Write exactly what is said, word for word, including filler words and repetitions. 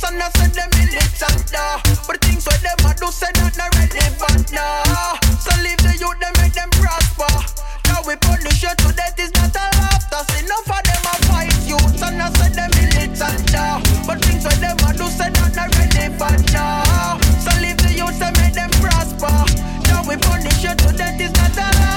and I said them militant now. But the things where them a do say that not relevant now. So leave the youth, them make them prosper. Now we punish you to death is not a laughter. See enough of them a fight youths and I said them militant now. But things where them a do say that not relevant now. So leave the youth, them make them prosper. Now we punish you to death is not a laughter.